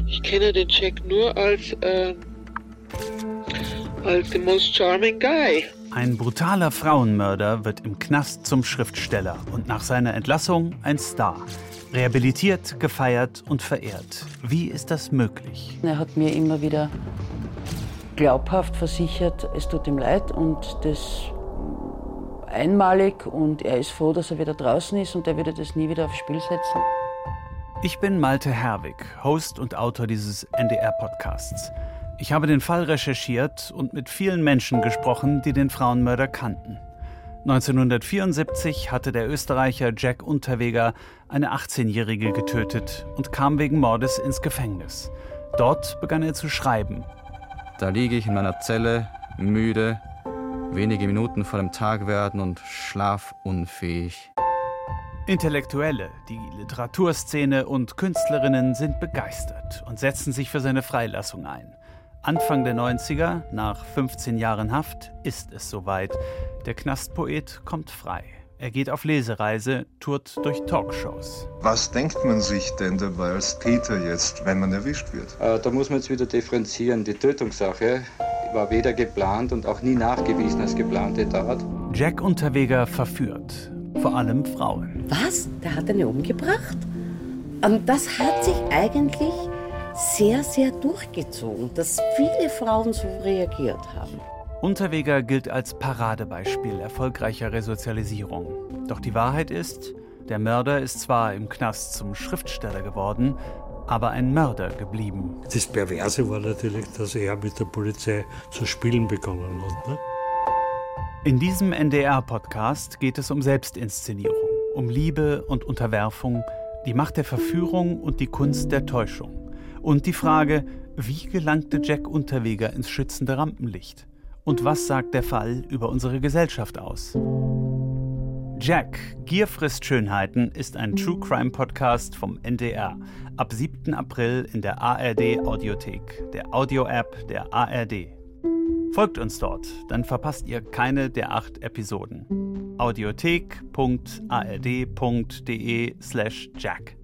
Ich kenne den Jack nur als the most charming guy. Ein brutaler Frauenmörder wird im Knast zum Schriftsteller und nach seiner Entlassung ein Star. Rehabilitiert, gefeiert und verehrt. Wie ist das möglich? Er hat mir immer wieder glaubhaft versichert, es tut ihm leid und das einmalig und er ist froh, dass er wieder draußen ist und er würde das nie wieder aufs Spiel setzen. Ich bin Malte Herwig, Host und Autor dieses NDR-Podcasts. Ich habe den Fall recherchiert und mit vielen Menschen gesprochen, die den Frauenmörder kannten. 1974 hatte der Österreicher Jack Unterweger eine 18-Jährige getötet und kam wegen Mordes ins Gefängnis. Dort begann er zu schreiben. Da liege ich in meiner Zelle, müde, wenige Minuten vor dem Tag werden und schlafunfähig. Intellektuelle, die Literaturszene und Künstlerinnen sind begeistert und setzen sich für seine Freilassung ein. Anfang der 90er, nach 15 Jahren Haft, ist es soweit. Der Knastpoet kommt frei. Er geht auf Lesereise, tourt durch Talkshows. Was denkt man sich denn dabei als Täter jetzt, wenn man erwischt wird? Da muss man jetzt wieder differenzieren. Die Tötungssache war weder geplant und auch nie nachgewiesen als geplante Tat. Jack Unterweger verführt, vor allem Frauen. Was? Der hat eine umgebracht? Und das hat sich eigentlich sehr, sehr durchgezogen, dass viele Frauen so reagiert haben. Unterweger gilt als Paradebeispiel erfolgreicher Resozialisierung. Doch die Wahrheit ist, der Mörder ist zwar im Knast zum Schriftsteller geworden, aber ein Mörder geblieben. Das Perverse war natürlich, dass er mit der Polizei zu spielen begonnen hat. Ne? In diesem NDR-Podcast geht es um Selbstinszenierung, um Liebe und Unterwerfung, die Macht der Verführung und die Kunst der Täuschung. Und die Frage, wie gelangte Jack Unterweger ins schützende Rampenlicht? Und was sagt der Fall über unsere Gesellschaft aus? Jack, Gier frisst Schönheiten ist ein True-Crime-Podcast vom NDR. Ab 7. April in der ARD-Audiothek, der Audio-App der ARD. Folgt uns dort, dann verpasst ihr keine der 8 Episoden. audiothek.ard.de/Jack